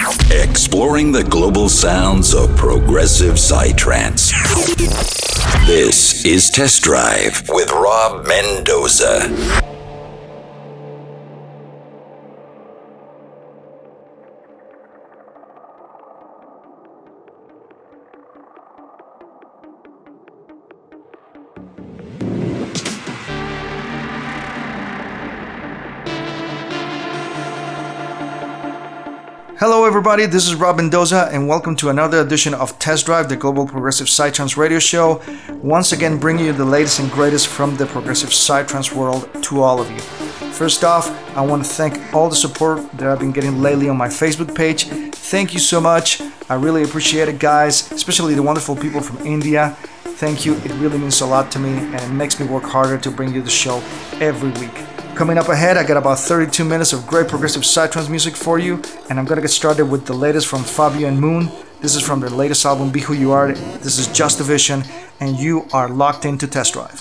Exploring the global sounds of progressive psytrance. This is Test Drive with Rob Mendoza. Hello everybody, this is Rob Mendoza and welcome to another edition of Test Drive, the Global Progressive Psytrance radio show. Once again bringing you the latest and greatest from the progressive psytrance world to all of you. First off, I want to thank all the support that I've been getting lately on my Facebook page. Thank you so much, I really appreciate it guys, especially the wonderful people from India. Thank you, it really means a lot to me and it makes me work harder to bring you the show every week. Coming up ahead, I got about 32 minutes of great progressive psytrance music for you, and I'm gonna get started with the latest from Fabio and Moon. This is from their latest album, Be Who You Are. This is Just a Vision, and you are locked into Test Drive.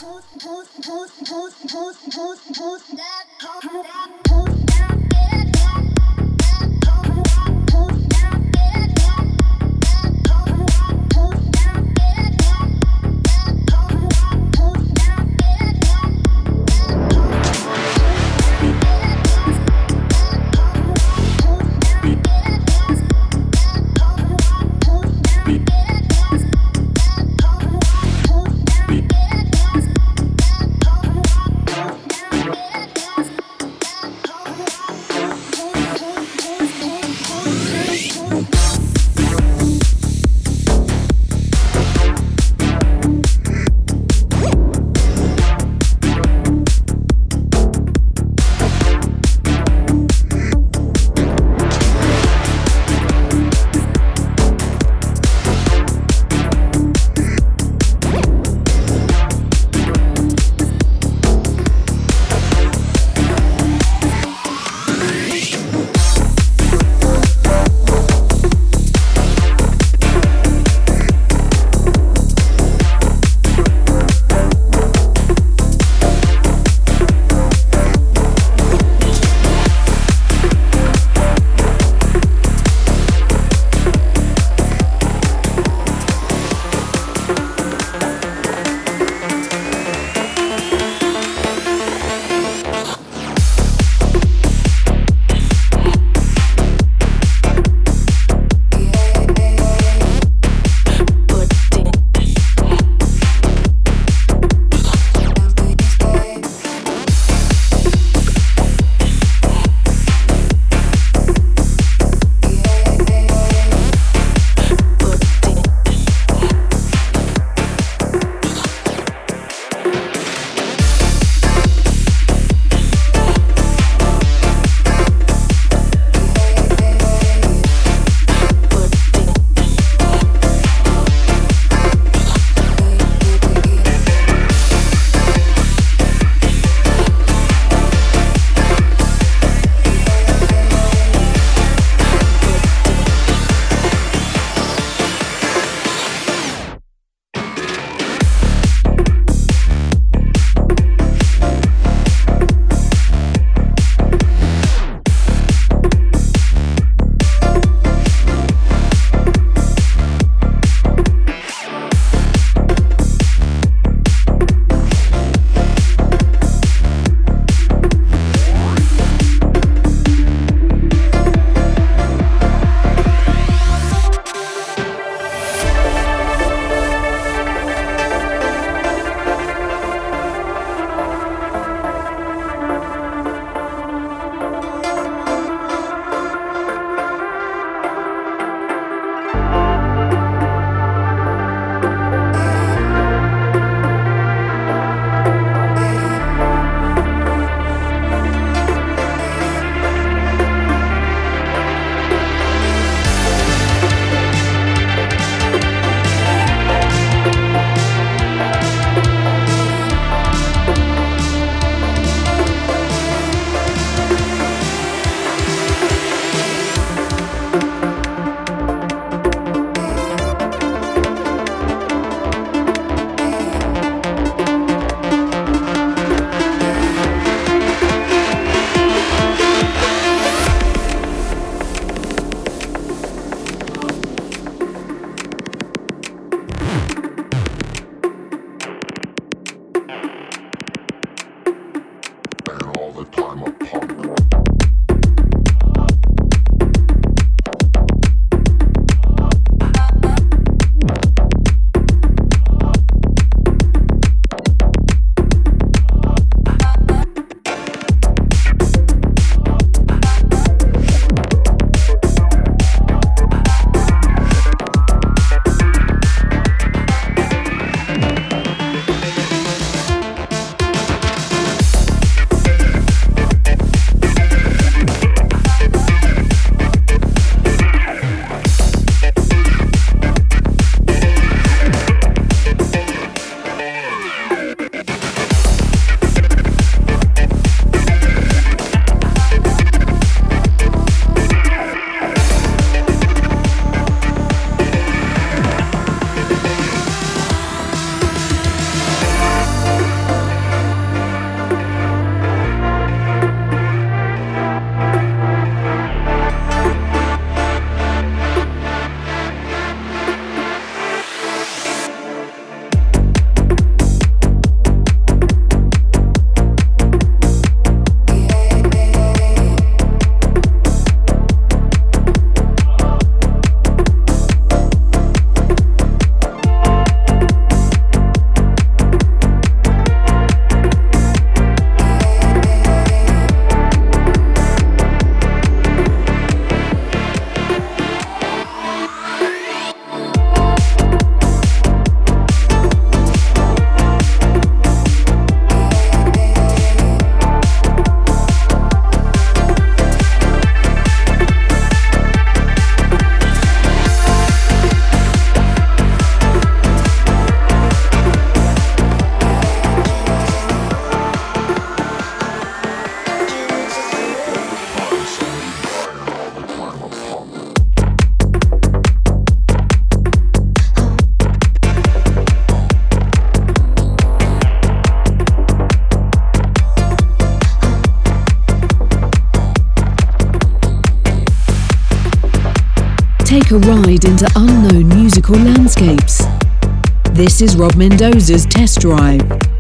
Take a ride into unknown musical landscapes. This is Rob Mendoza's Test Drive.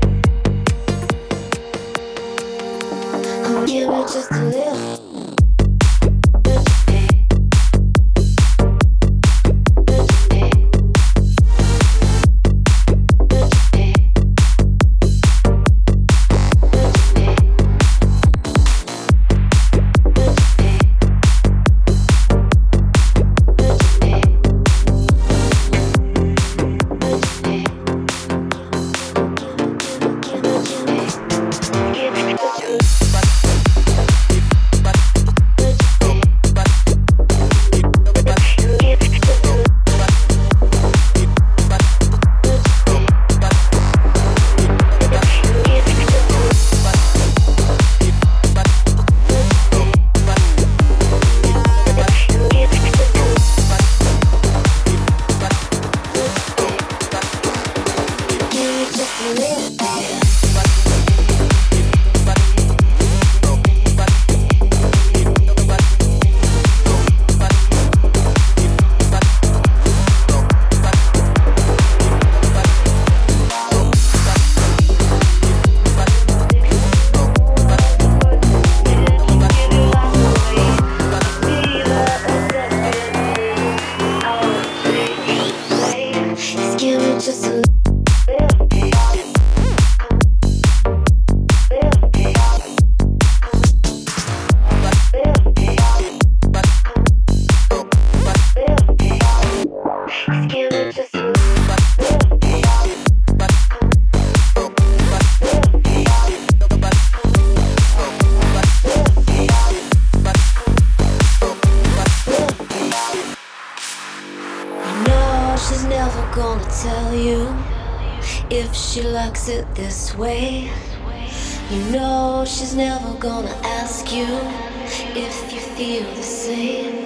Give it just a little. It this way, you know she's never gonna ask you if you feel the same.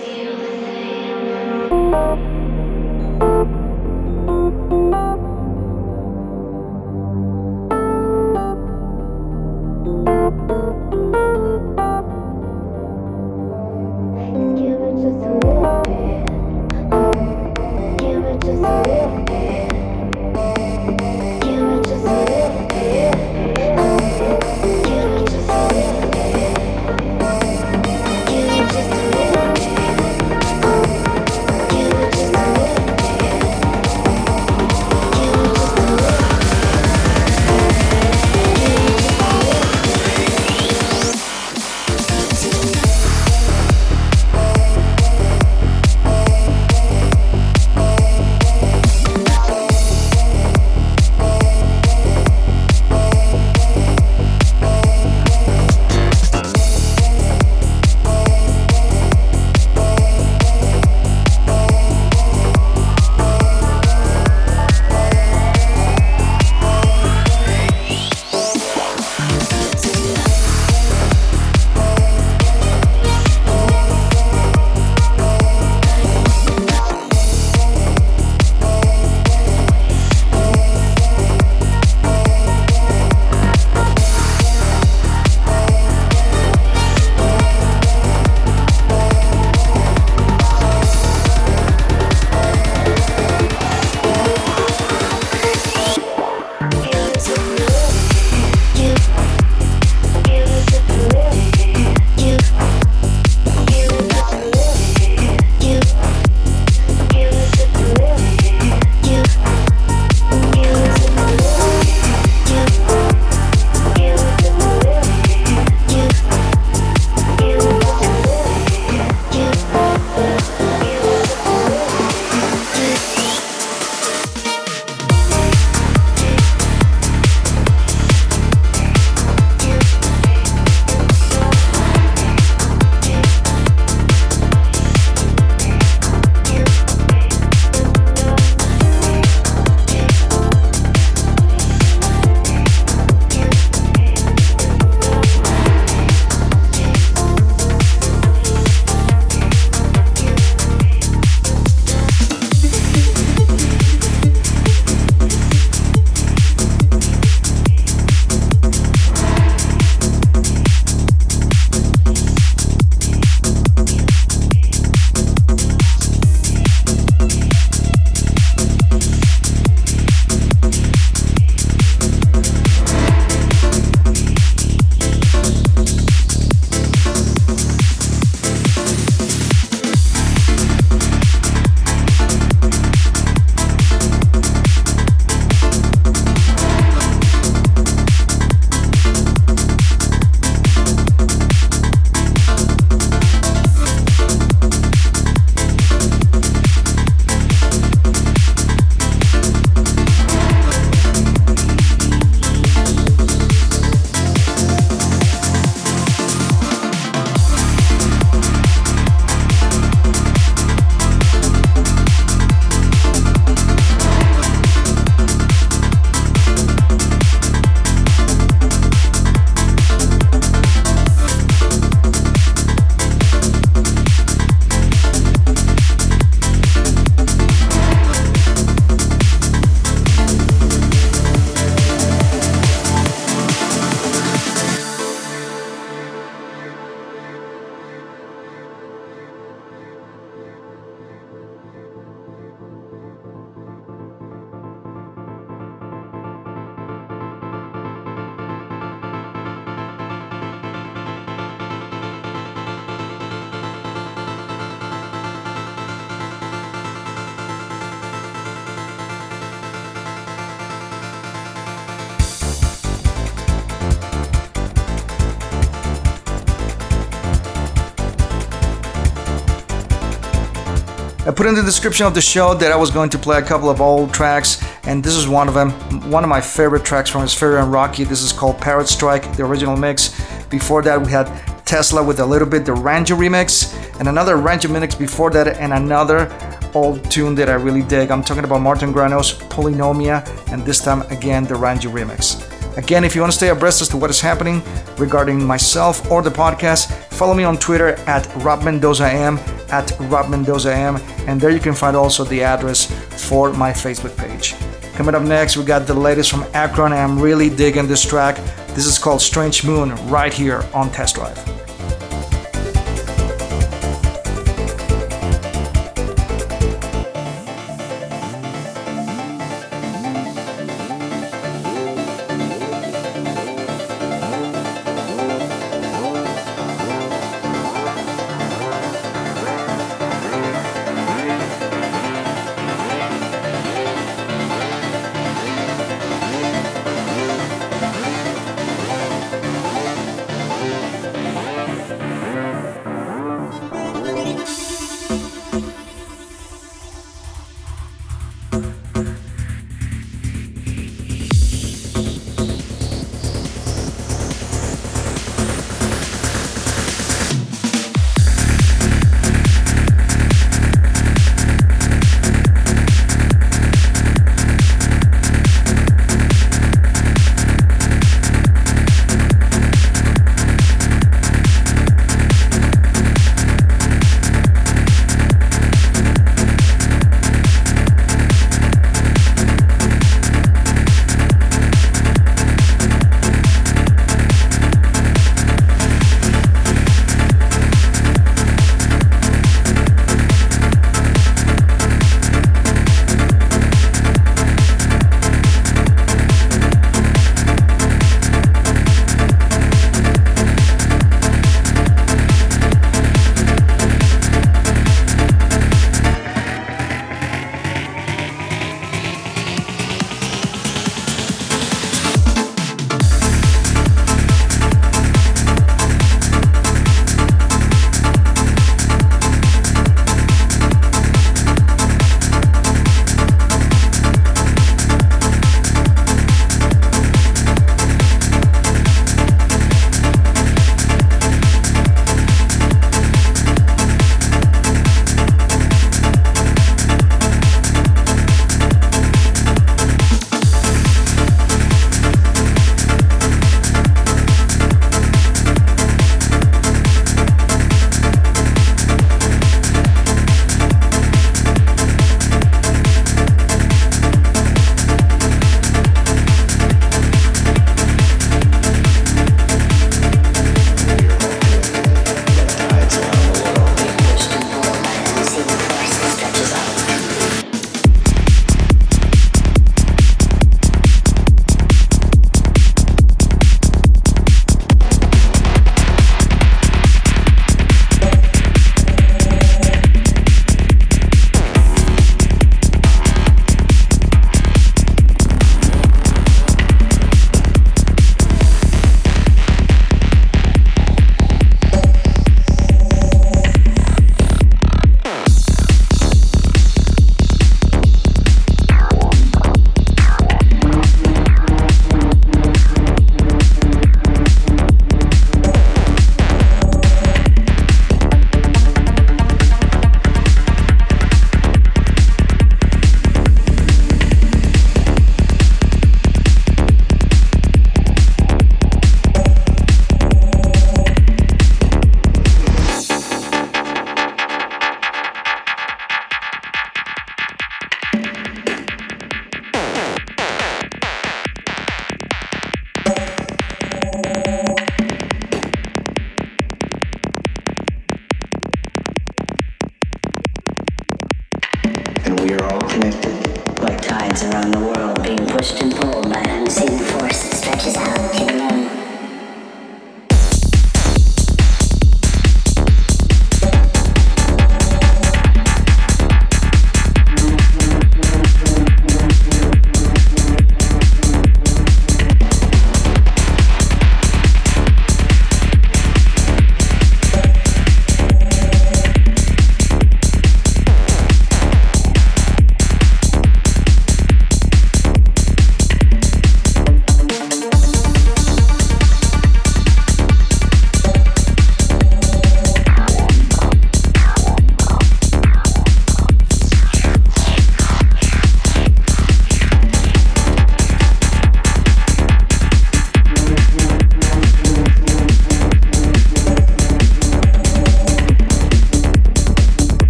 Give it just a little bit. Give it just a little bit. Give it just a little bit. Give it just a little bit. Give it just a little bit. I put in the description of the show that I was going to play a couple of old tracks, and this is one of them. One of my favorite tracks from Spherio and Rocky. This is called Parrot Strike, the original mix. Before that, we had Tesla with a little bit, the Ranjo remix, and another Ranjo mix before that, and another old tune that I really dig. I'm talking about Martin Grano's Polynomia, and this time again the Ranjo remix. Again, if you want to stay abreast as to what is happening regarding myself or the podcast, follow me on Twitter at RobMendozaM, and there you can find also the address for my Facebook page. Coming up next, we got the latest from Akron, and I'm really digging this track. This is called Strange Moon, right here on Test Drive.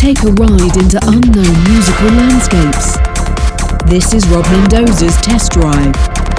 Take a ride into unknown musical landscapes. This is Rob Mendoza's Test Drive.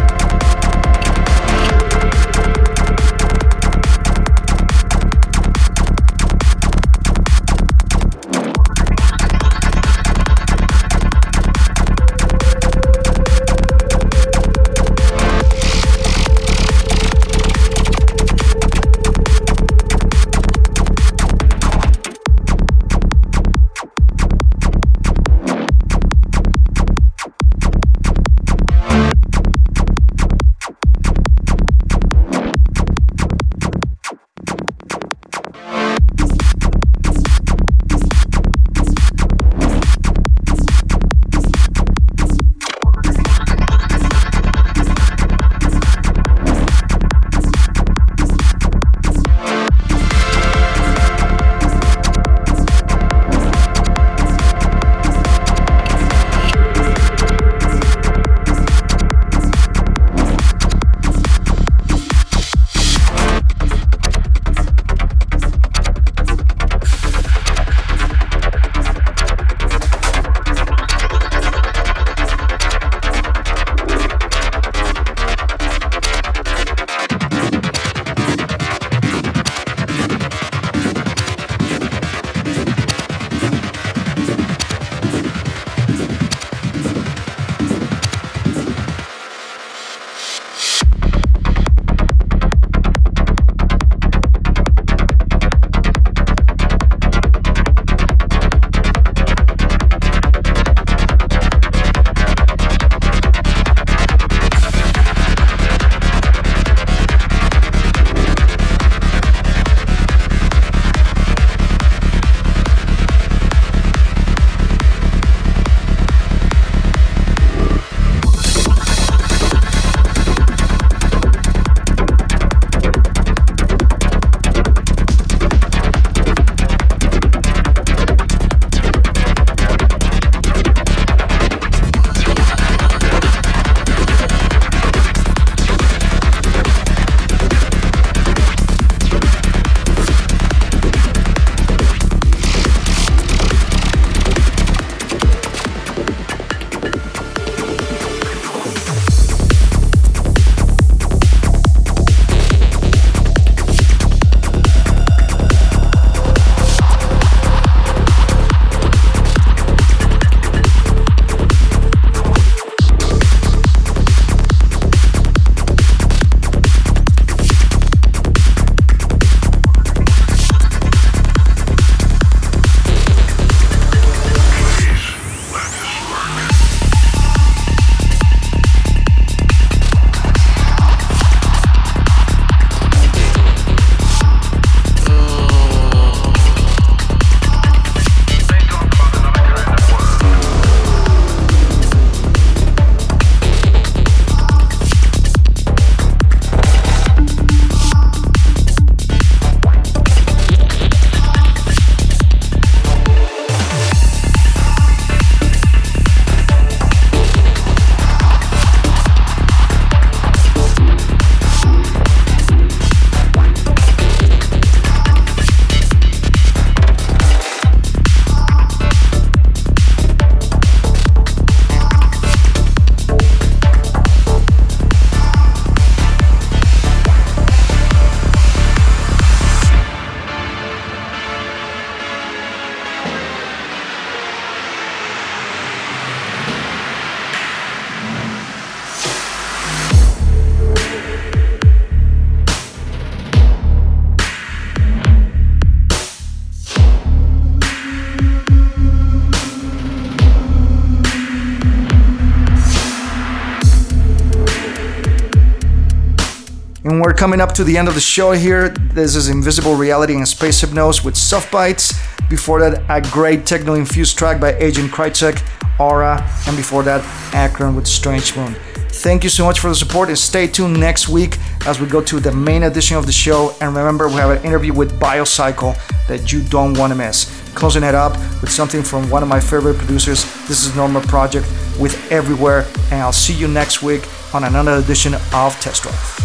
And we're coming up to the end of the show here. This is Invisible Reality and Space Hypnose with Soft Bites. Before that, a great techno-infused track by Agent Krychek, Aura, and before that, Akron with Strange Moon. Thank you so much for the support and stay tuned next week as we go to the main edition of the show. And remember, we have an interview with Biocycle that you don't want to miss. Closing it up with something from one of my favorite producers. This is Norma Project with Everywhere, and I'll see you next week on another edition of Test Drive.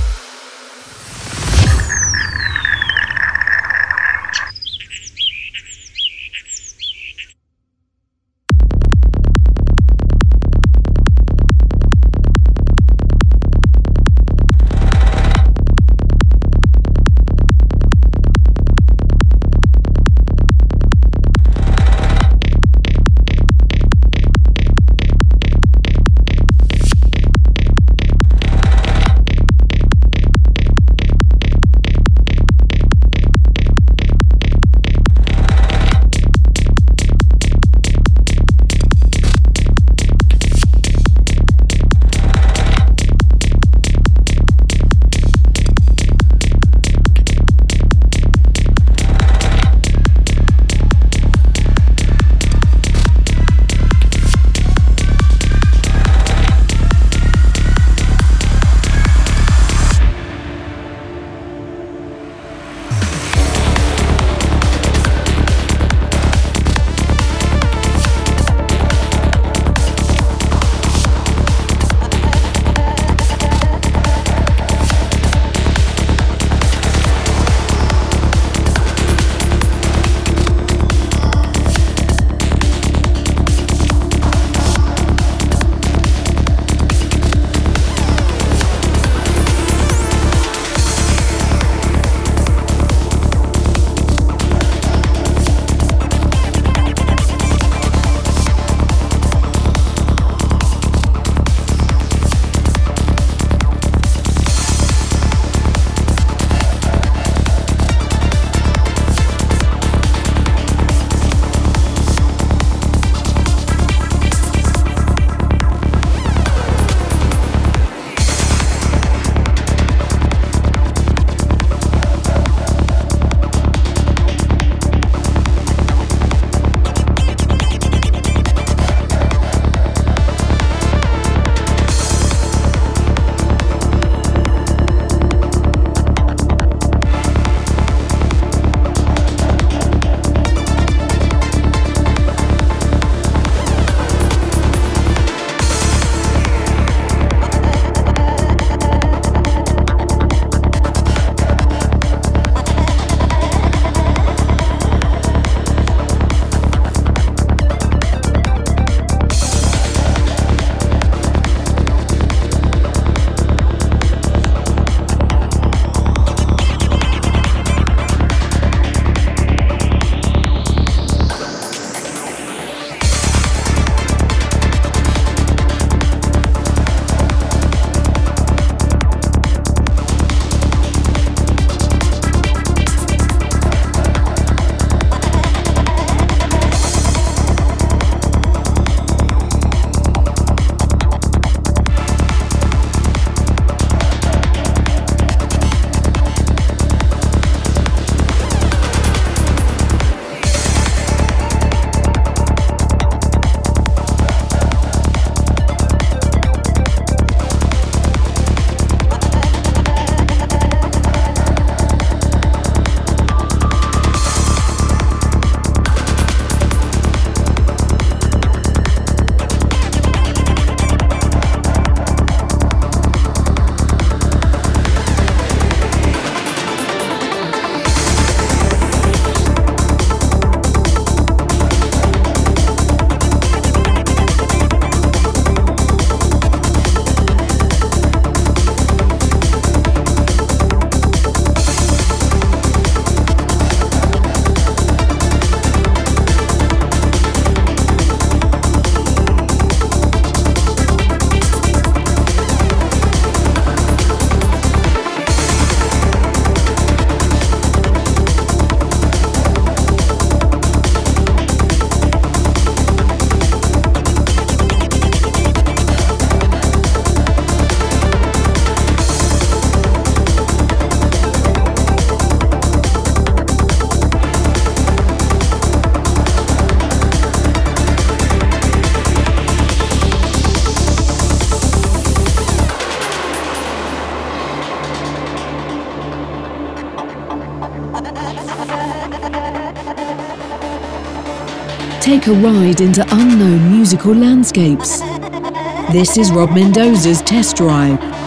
Take a ride into unknown musical landscapes. This is Rob Mendoza's Test Drive.